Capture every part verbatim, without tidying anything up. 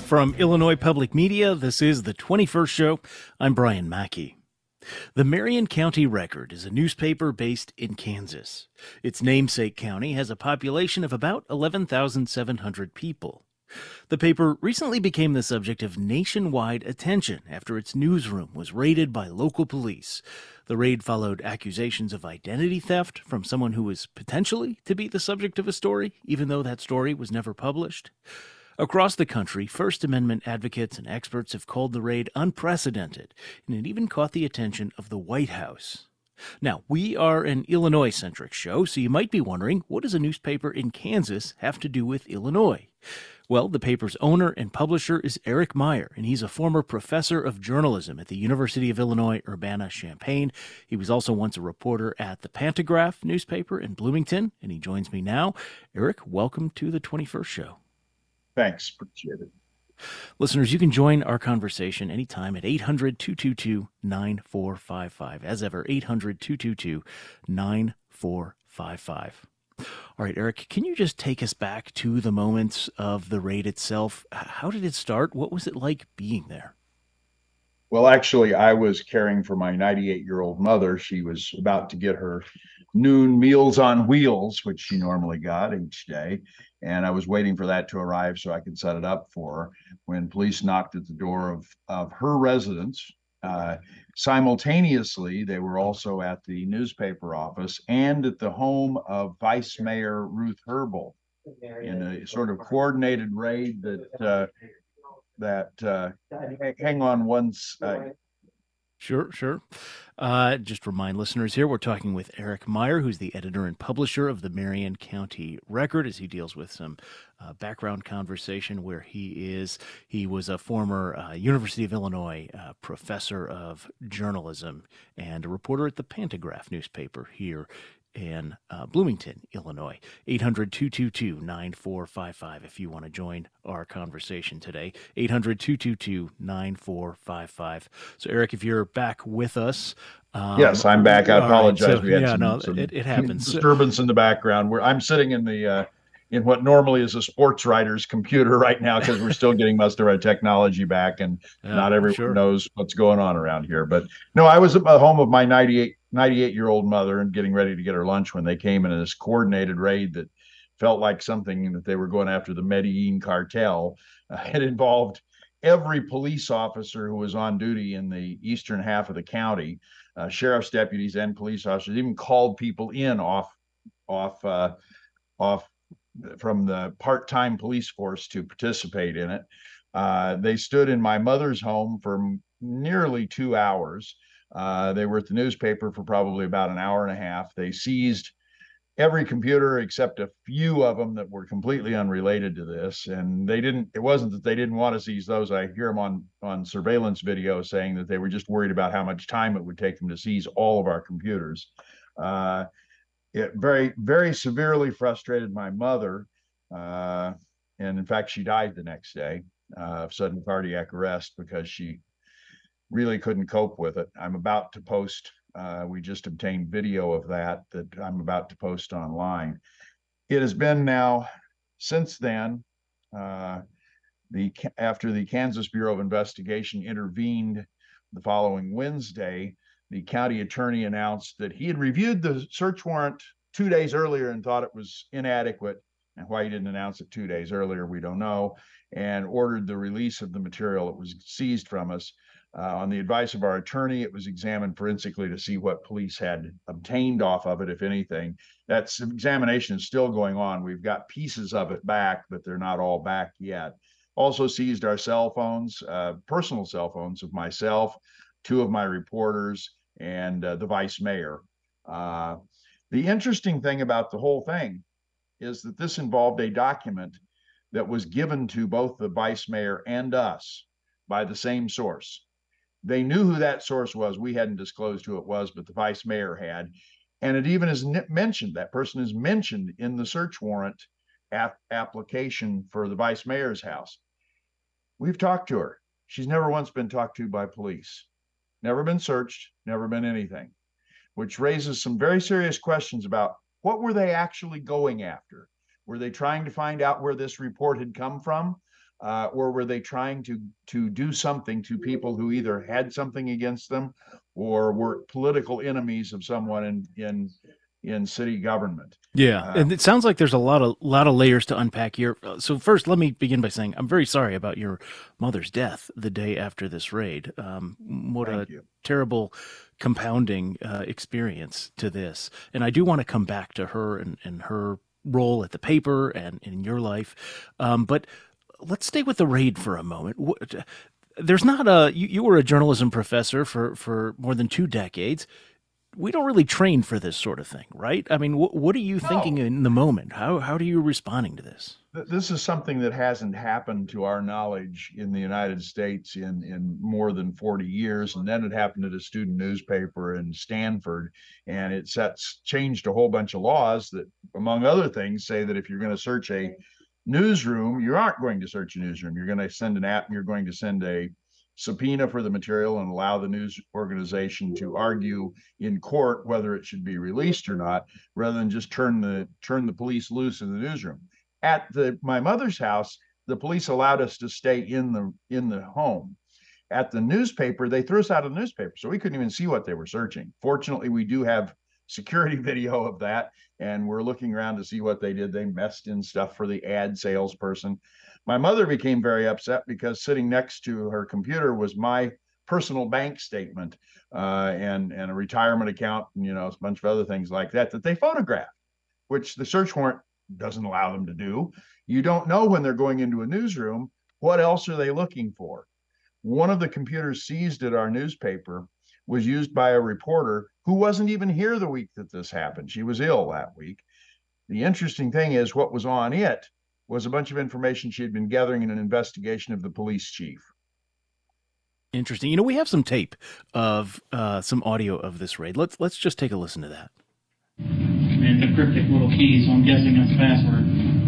From Illinois Public Media, this is the twenty-first Show. I'm Brian Mackey. The Marion County Record is a newspaper based in Kansas. Its namesake county has a population of about eleven thousand seven hundred people. The paper recently became the subject of nationwide attention after its newsroom was raided by local police. The raid followed accusations of identity theft from someone who was potentially to be the subject of a story, even though that story was never published. Across the country, First Amendment advocates and experts have called the raid unprecedented, and it even caught the attention of the White House. Now, we are an Illinois-centric show, so you might be wondering, what does a newspaper in Kansas have to do with Illinois? Well, the paper's owner and publisher is Eric Meyer, and he's a former professor of journalism at the University of Illinois Urbana-Champaign. He was also once a reporter at the Pantagraph newspaper in Bloomington, and he joins me now. Eric, welcome to the twenty-first Show. Thanks. Appreciate it. Listeners, you can join our conversation anytime at eight hundred, two two two, nine four five five. As ever, eight hundred, two two two, nine four five five. All right, Eric, can you just take us back to the moments of the raid itself? How did it start? What was it like being there? Well, actually, I was caring for my ninety-eight-year-old mother. She was about to get her noon Meals on Wheels, which she normally got each day. And I was waiting for that to arrive so I could set it up for her when police knocked at the door of, of her residence. Uh, simultaneously, they were also at the newspaper office and at the home of Vice Mayor Ruth Herbel in a sort of coordinated raid that uh, that uh, hang on one uh, Sure, sure. Uh, just remind listeners here, we're talking with Eric Meyer, who's the editor and publisher of the Marion County Record, as he deals with some uh, background conversation where he is. He was a former uh, University of Illinois uh, professor of journalism and a reporter at the Pantagraph newspaper here in uh, Bloomington, Illinois. eight hundred, two two two, nine four five five if you want to join our conversation today. eight hundred, two two two, nine four five five. So, Eric, if you're back with us. Um, yes, I'm back. I apologize. Right, so, we had yeah, some, no, some it, it happens. disturbance in the background. Where I'm sitting in the uh, in what normally is a sports writer's computer right now because we're still getting most of our technology back, and yeah, not everyone sure. knows what's going on around here. But no, I was at the home of my ninety-eight, ninety-eight-year-old mother and getting ready to get her lunch when they came in this coordinated raid that felt like something that they were going after the Medellin cartel. Uh, it involved every police officer who was on duty in the eastern half of the county. Uh, sheriff's deputies and police officers even called people in off, off, uh, off from the part-time police force to participate in it. Uh, they stood in my mother's home for nearly two hours. Uh, they were at the newspaper for probably about an hour and a half. They seized every computer except a few of them that were completely unrelated to this. And they didn't, it wasn't that they didn't want to seize those. I hear them on, on surveillance video saying that they were just worried about how much time it would take them to seize all of our computers. Uh, it very, very severely frustrated my mother. Uh, and in fact, she died the next day uh, of sudden cardiac arrest because she really couldn't cope with it. I'm about to post Uh, we just obtained video of that that I'm about to post online. It has been now since then, uh, the after the Kansas Bureau of Investigation intervened the following Wednesday, the county attorney announced that he had reviewed the search warrant two days earlier and thought it was inadequate. And why he didn't announce it two days earlier, we don't know, and ordered the release of the material that was seized from us. Uh, on the advice of our attorney, it was examined forensically to see what police had obtained off of it, if anything. That examination is still going on. We've got pieces of it back, but they're not all back yet. Also seized our cell phones, uh, personal cell phones of myself, two of my reporters, and uh, the vice mayor. Uh, the interesting thing about the whole thing is that this involved a document that was given to both the vice mayor and us by the same source. They knew who that source was. We hadn't disclosed who it was, but the vice mayor had. And it even is mentioned, that person is mentioned in the search warrant ap application for the vice mayor's house. We've talked to her. She's never once been talked to by police, never been searched, never been anything, which raises some very serious questions about what were they actually going after? Were they trying to find out where this report had come from? Uh, or were they trying to to do something to people who either had something against them or were political enemies of someone in in in city government? Yeah, Uh, and it sounds like there's a lot of lot of layers to unpack here. Uh, So first, let me begin by saying I'm very sorry about your mother's death the day after this raid. Um, what a thank you. terrible compounding uh, experience to this. And I do want to come back to her and, and her role at the paper and in your life. Um, but let's stay with the raid for a moment. What, there's not a you, you were a journalism professor for for more than two decades. We don't really train for this sort of thing, right? I mean, wh- what are you thinking No, in the moment? How how are you responding to this? th- this is something that hasn't happened to our knowledge in the United States in in more than forty years, and then it happened at a student newspaper in Stanford, and it sets changed a whole bunch of laws that, among other things, say that if you're going to search a newsroom, you aren't going to search a newsroom. You're going to send an app, and you're going to send a subpoena for the material and allow the news organization to argue in court whether it should be released or not, rather than just turn the turn the police loose in the newsroom. At the my mother's house, the police allowed us to stay in the in the home. At the newspaper, they threw us out of the newspaper, so we couldn't even see what they were searching. Fortunately, we do have security video of that, and we're looking around to see what they did. They messed in stuff for the ad salesperson. My mother became very upset because sitting next to her computer was my personal bank statement uh, and and a retirement account, and you know a bunch of other things like that that they photographed, which the search warrant doesn't allow them to do. You don't know when they're going into a newsroom what else are they looking for. One of the computers seized at our newspaper was used by a reporter who wasn't even here the week that this happened. She was ill that week. The interesting thing is, what was on it was a bunch of information she had been gathering in an investigation of the police chief. Interesting. You know, we have some tape of uh, some audio of this raid. Let's let's just take a listen to that. And a cryptic little key, so I'm guessing that's the password.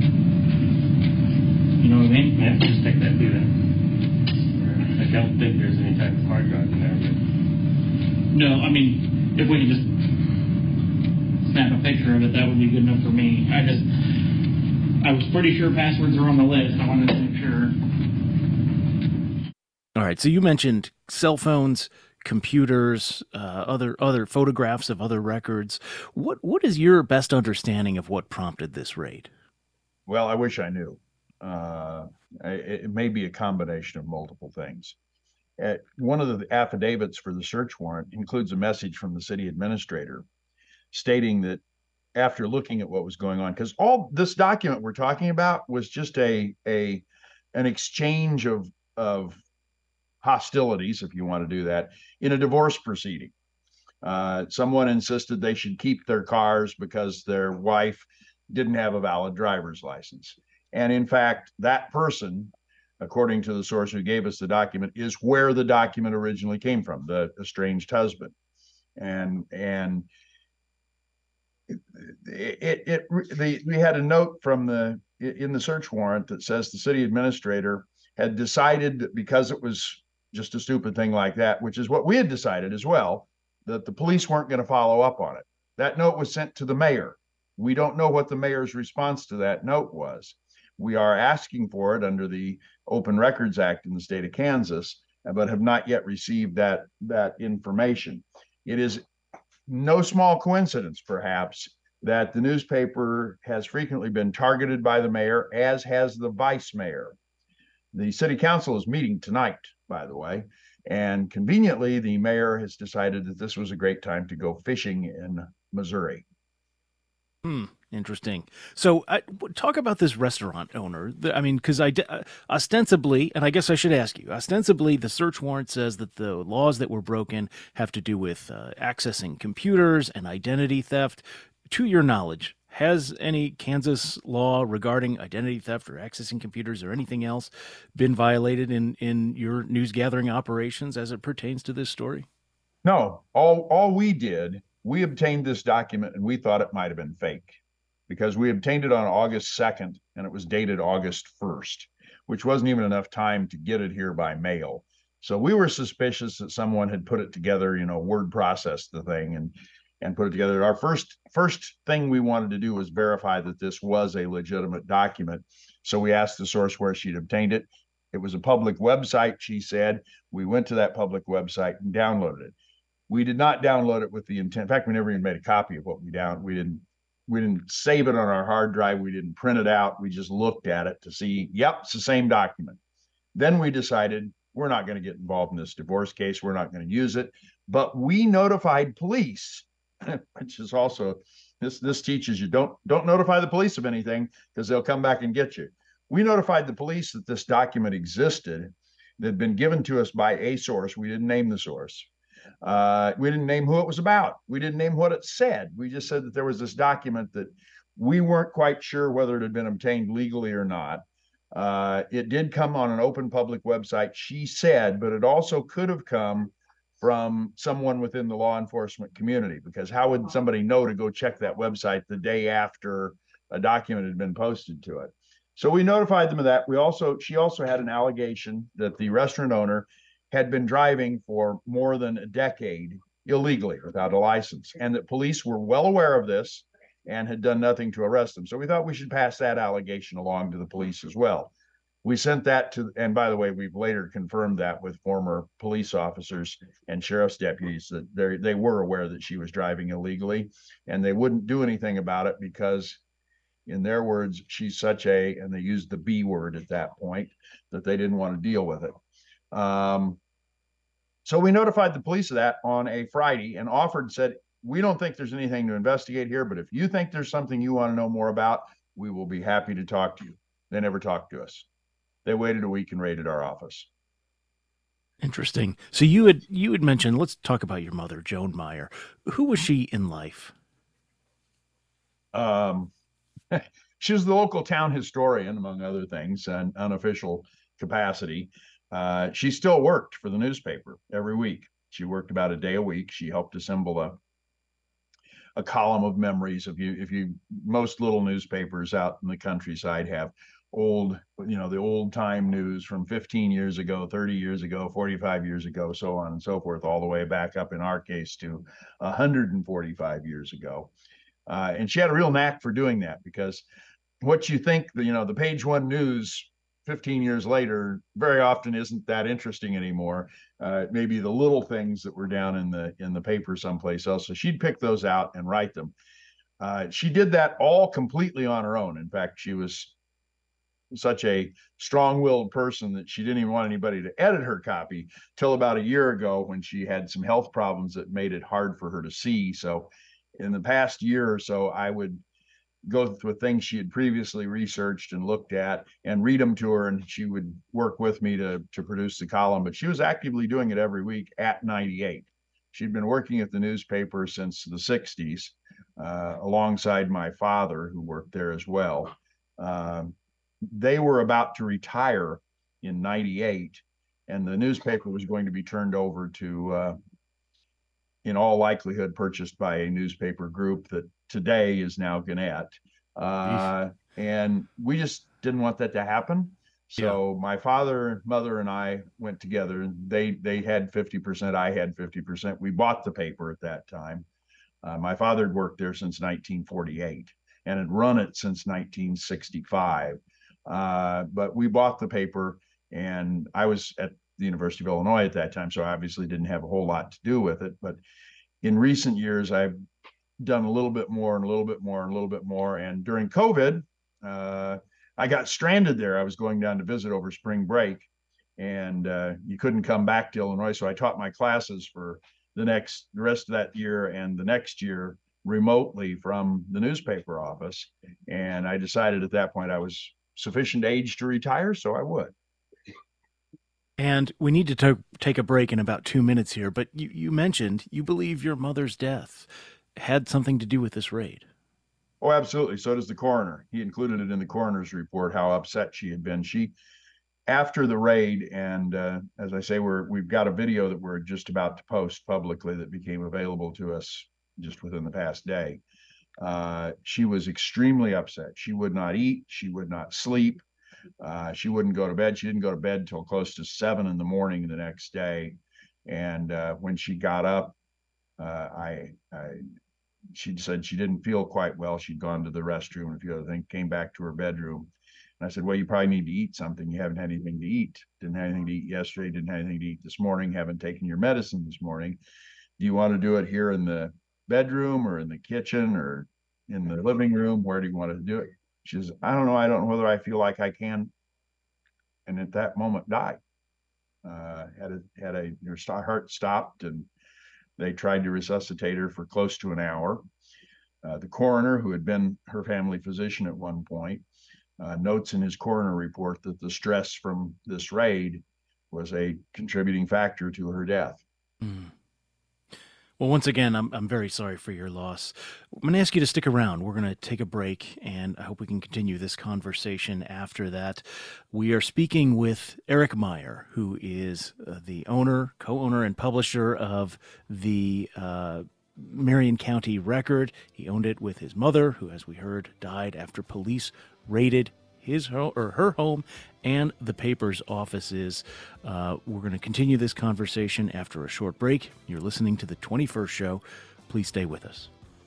You know what I mean? Yeah, just take that through then. I don't think there's any type of hard drive in there. But... No, I mean, if we could just snap a picture of it, that would be good enough for me. I just, I was pretty sure passwords are on the list. I wanted to make sure. All right. So you mentioned cell phones, computers, uh, other other photographs of other records. What what is your best understanding of what prompted this raid? Well, I wish I knew. Uh, it, it may be a combination of multiple things. At one of the affidavits for the search warrant includes a message from the city administrator stating that after looking at what was going on, because all this document we're talking about was just a a an exchange of of hostilities, if you want to do that, in a divorce proceeding. Uh, someone insisted they should keep their cars because their wife didn't have a valid driver's license. And in fact, that person, according to the source who gave us the document, is where the document originally came from, the estranged husband. And and it, it, it the, we had a note from the in the search warrant that says the city administrator had decided that because it was just a stupid thing like that, which is what we had decided as well, that the police weren't going to follow up on it. That note was sent to the mayor. We don't know what the mayor's response to that note was. We are asking for it under the Open Records Act in the state of Kansas, but have not yet received that, that information. It is no small coincidence, perhaps, that the newspaper has frequently been targeted by the mayor, as has the vice mayor. The city council is meeting tonight, by the way, and conveniently, the mayor has decided that this was a great time to go fishing in Missouri. Hmm. Interesting. So, uh, talk about this restaurant owner. I mean, because I uh, ostensibly, and I guess I should ask you, ostensibly, the search warrant says that the laws that were broken have to do with uh, accessing computers and identity theft. To your knowledge, has any Kansas law regarding identity theft or accessing computers or anything else been violated in, in your news gathering operations as it pertains to this story? No, all all we did, we obtained this document and we thought it might have been fake because we obtained it on August second and it was dated August first, which wasn't even enough time to get it here by mail. So we were suspicious that someone had put it together, you know, word processed the thing and and put it together. Our first first thing we wanted to do was verify that this was a legitimate document. So we asked the source where she'd obtained it. It was a public website, she said. We went to that public website and downloaded it. We did not download it with the intent. In fact, we never even made a copy of what we down. We didn't. We didn't save it on our hard drive. We didn't print it out. We just looked at it to see. Yep, it's the same document. Then we decided we're not going to get involved in this divorce case. We're not going to use it. But we notified police, which is also this. This teaches you don't don't notify the police of anything because they'll come back and get you. We notified the police that this document existed, that had been given to us by a source. We didn't name the source. Uh, we didn't name who it was about. We didn't name what it said. We just said that there was this document that we weren't quite sure whether it had been obtained legally or not. Uh, it did come on an open public website, she said, but it also could have come from someone within the law enforcement community, because how would somebody know to go check that website the day after a document had been posted to it? So we notified them of that. We also, she also had an allegation that the restaurant owner had been driving for more than a decade illegally without a license, and that police were well aware of this and had done nothing to arrest them. So we thought we should pass that allegation along to the police as well. We sent that to, and by the way, we've later confirmed that with former police officers and sheriff's deputies that they they were aware that she was driving illegally, and they wouldn't do anything about it because, in their words, she's such a, and they used the B word at that point, that they didn't want to deal with it. Um, so we notified the police of that on a Friday and offered, said, we don't think there's anything to investigate here, but if you think there's something you want to know more about, we will be happy to talk to you. They never talked to us. They waited a week and raided our office. Interesting. So you had you had mentioned, let's talk about your mother, Joan Meyer. Who was she in life? Um, she was the local town historian, among other things, an unofficial capacity. Uh, she still worked for the newspaper every week. She worked about a day a week. She helped assemble a a column of memories. If you, if you, most little newspapers out in the countryside have old, you know, the old time news from fifteen years ago, thirty years ago, forty-five years ago, so on and so forth, all the way back up in our case to one hundred forty-five years ago. Uh, and she had a real knack for doing that, because what you think, you know, the page one news fifteen years later very often isn't that interesting anymore. Uh, maybe the little things that were down in the in the paper someplace else. So she'd pick those out and write them. Uh, she did that all completely on her own. In fact, she was such a strong-willed person that she didn't even want anybody to edit her copy till about a year ago, when she had some health problems that made it hard for her to see. So in the past year or so, I would go with things she had previously researched and looked at and read them to her, and she would work with me to, to produce the column. But she was actively doing it every week at ninety-eight. She'd been working at the newspaper since the sixties, uh, alongside my father, who worked there as well. Uh, they were about to retire in ninety-eight, and the newspaper was going to be turned over to, uh, in all likelihood, purchased by a newspaper group that today is now Gannett. Uh, and we just didn't want that to happen. So yeah. My father, mother, and I went together. They they had fifty percent, I had fifty percent. We bought the paper at that time. Uh, my father had worked there since nineteen forty-eight and had run it since nineteen sixty-five. Uh, but we bought the paper, and I was at the University of Illinois at that time, so I obviously didn't have a whole lot to do with it. But in recent years, I've done a little bit more and a little bit more and a little bit more. And during COVID, uh, I got stranded there. I was going down to visit over spring break, and uh, you couldn't come back to Illinois. So I taught my classes for the next, the rest of that year and the next year remotely from the newspaper office. And I decided at that point I was sufficient age to retire, so I would. And we need to to- take a break in about two minutes here, but you, you mentioned you believe your mother's death had something to do with this raid. Oh, absolutely. So does the coroner. He included it in the coroner's report, how upset she had been. She, after the raid, and uh, as I say, we're, we've got a video that we're just about to post publicly that became available to us just within the past day. Uh, she was extremely upset. She would not eat. She would not sleep. Uh, she wouldn't go to bed. She didn't go to bed till close to seven in the morning the next day. And uh, when she got up, uh, I, I, she said she didn't feel quite well. She'd gone to the restroom and a few other things, came back to her bedroom. And I said, well, you probably need to eat something. You haven't had anything to eat. Didn't have anything to eat yesterday. Didn't have anything to eat this morning. Haven't taken your medicine this morning. Do you want to do it here in the bedroom or in the kitchen or in the living room? Where do you want to do it? She says, I don't know. I don't know whether I feel like I can. And at that moment, died. Uh, had a had a her heart stopped, and they tried to resuscitate her for close to an hour. Uh, the coroner, who had been her family physician at one point, uh, notes in his coroner report that the stress from this raid was a contributing factor to her death. Mm. Well, once again, I'm I'm very sorry for your loss. I'm going to ask you to stick around. We're going to take a break, and I hope we can continue this conversation after that. We are speaking with Eric Meyer, who is uh, the owner, co-owner, and publisher of the uh, Marion County Record. He owned it with his mother, who, as we heard, died after police raided his home or her home and the paper's offices. Uh, we're going to continue this conversation after a short break. You're listening to the twenty-first Show. Please stay with us.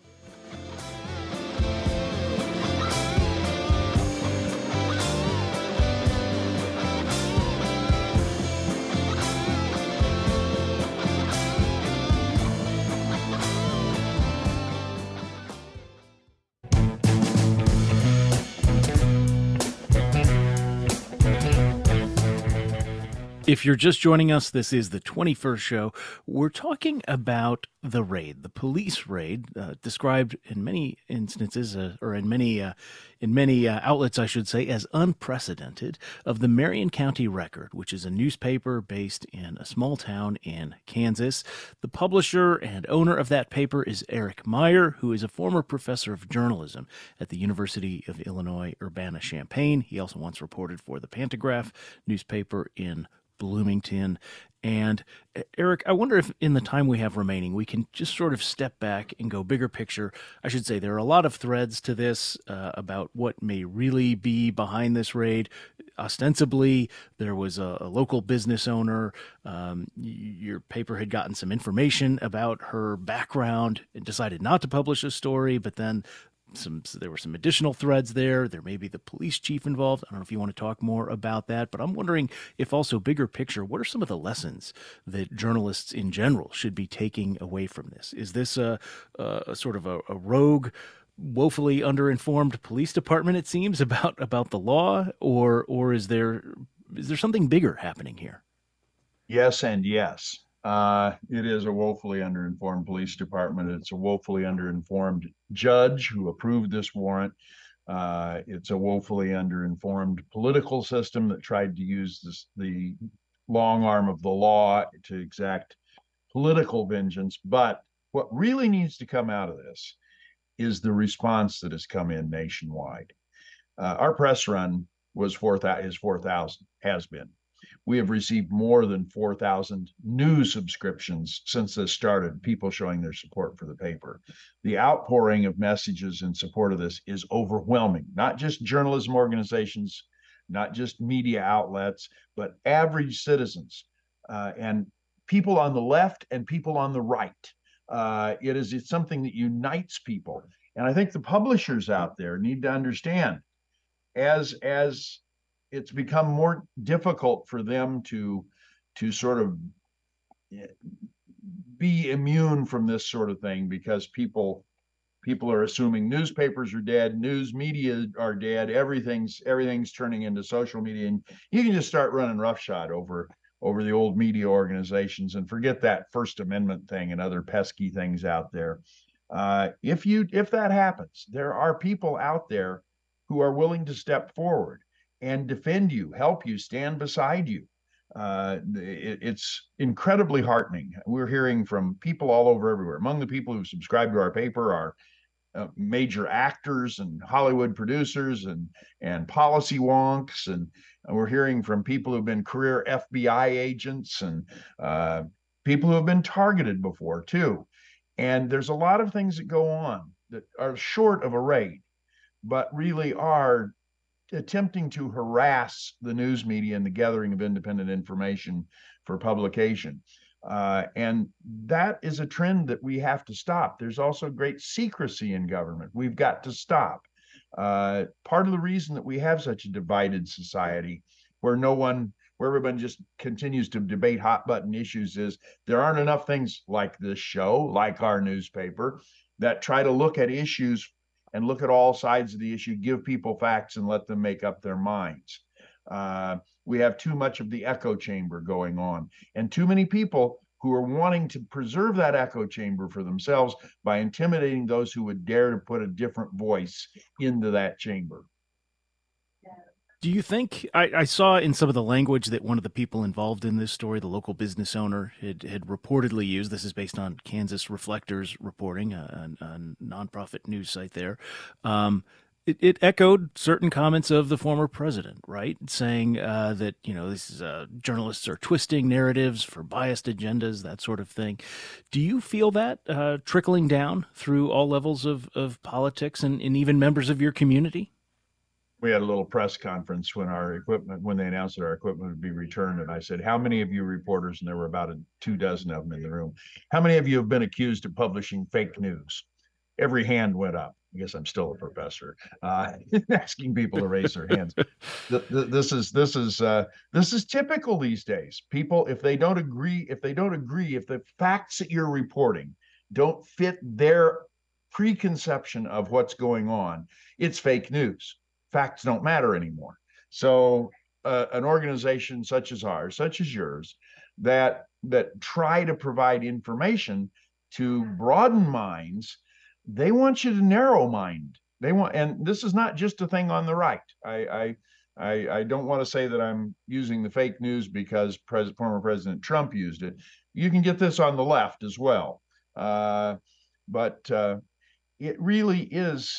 If you're just joining us, this is the twenty-first Show. We're talking about the raid, the police raid, uh, described in many instances, uh, or in many uh, in many uh, outlets, I should say, as unprecedented, of the Marion County Record, which is a newspaper based in a small town in Kansas. The publisher and owner of that paper is Eric Meyer, who is a former professor of journalism at the University of Illinois Urbana-Champaign. He also once reported for the Pantagraph newspaper in Bloomington. And Eric, I wonder if in the time we have remaining, we can just sort of step back and go bigger picture. I should say there are a lot of threads to this uh, about what may really be behind this raid. Ostensibly, there was a, a local business owner. Um, your paper had gotten some information about her background and decided not to publish a story, but then Some, so there were some additional threads there. There may be the police chief involved. I don't know if you want to talk more about that, but I'm wondering if also bigger picture, what are some of the lessons that journalists in general should be taking away from this? Is this a, a sort of a, a rogue, woefully underinformed police department, it seems, about, about the law, or or is there is there something bigger happening here? Yes and yes. Uh, it is a woefully underinformed police department. It's a woefully underinformed judge who approved this warrant. Uh, it's a woefully underinformed political system that tried to use this, the long arm of the law to exact political vengeance. But what really needs to come out of this is the response that has come in nationwide. Uh, our press run was four thousand, is four thousand, has been. We have received more than four thousand new subscriptions since this started, people showing their support for the paper. The outpouring of messages in support of this is overwhelming, not just journalism organizations, not just media outlets, but average citizens uh, and people on the left and people on the right. Uh, it is it's something that unites people. And I think the publishers out there need to understand as as it's become more difficult for them to to sort of be immune from this sort of thing because people people are assuming newspapers are dead, news media are dead, everything's everything's turning into social media, and you can just start running roughshod over over the old media organizations and forget that First Amendment thing and other pesky things out there. Uh, if you if that happens, there are people out there who are willing to step forward and defend you, help you, stand beside you. Uh, it, it's incredibly heartening. We're hearing from people all over everywhere. Among the people who subscribe to our paper are uh, major actors and Hollywood producers and and policy wonks, and, and we're hearing from people who've been career F B I agents and uh, people who have been targeted before too. And there's a lot of things that go on that are short of a raid, but really are attempting to harass the news media and the gathering of independent information for publication. Uh, and that is a trend that we have to stop. There's also great secrecy in government. We've got to stop. Uh, part of the reason that we have such a divided society where no one, where everyone just continues to debate hot button issues is there aren't enough things like this show, like our newspaper, that try to look at issues and look at all sides of the issue, give people facts and let them make up their minds. Uh, we have too much of the echo chamber going on, and too many people who are wanting to preserve that echo chamber for themselves by intimidating those who would dare to put a different voice into that chamber. Do you think, I, I saw in some of the language that one of the people involved in this story, the local business owner, had, had reportedly used, this is based on Kansas Reflectors reporting, a, a, a nonprofit news site there, um, It, it echoed certain comments of the former president, right? Saying uh, that, you know, this is uh, journalists are twisting narratives for biased agendas, that sort of thing. Do you feel that uh, trickling down through all levels of, of politics and, and even members of your community? We had a little press conference when our equipment, when they announced that our equipment would be returned. And I said, how many of you reporters, and there were about a two dozen of them in the room, how many of you have been accused of publishing fake news? Every hand went up. I guess I'm still a professor, uh, asking people to raise their hands. This is this is uh, this is typical these days. People, if they don't agree, if they don't agree, if the facts that you're reporting don't fit their preconception of what's going on, it's fake news. Facts don't matter anymore. So, uh, an organization such as ours, such as yours, that that try to provide information to broaden minds, they want you to narrow mind. They want, and this is not just a thing on the right. I I I, I don't want to say that I'm using the fake news because pres, former President Trump used it. You can get this on the left as well. Uh, but uh, it really is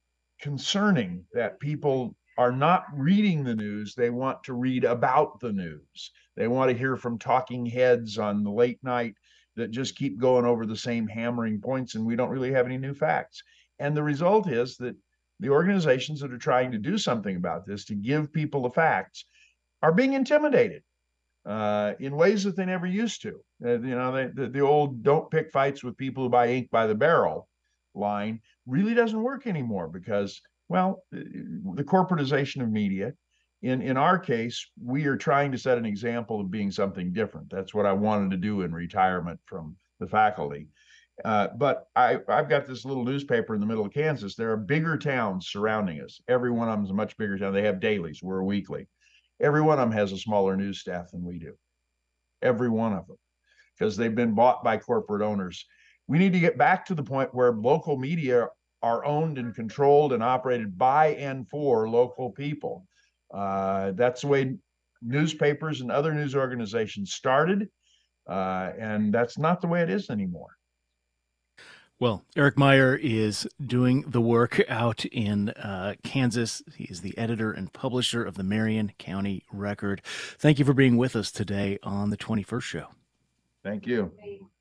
concerning that people are not reading the news. They want to read about the news. They want to hear from talking heads on the late night that just keep going over the same hammering points, and we don't really have any new facts. And the result is that the organizations that are trying to do something about this, to give people the facts, are being intimidated uh, in ways that they never used to. Uh, you know, they, the, the old "don't pick fights with people who buy ink by the barrel" line really doesn't work anymore because, well, the corporatization of media. In in our case, we are trying to set an example of being something different. That's what I wanted to do in retirement from the faculty. Uh, but I, I've got this little newspaper in the middle of Kansas. There are bigger towns surrounding us. Every one of them is a much bigger town. They have dailies. We're weekly. Every one of them has a smaller news staff than we do. Every one of them, because they've been bought by corporate owners. We need to get back to the point where local media are owned and controlled and operated by and for local people. Uh, that's the way newspapers and other news organizations started, uh, and that's not the way it is anymore. Well, Eric Meyer is doing the work out in uh, Kansas. He is the editor and publisher of the Marion County Record. Thank you for being with us today on the twenty-first Show. Thank you.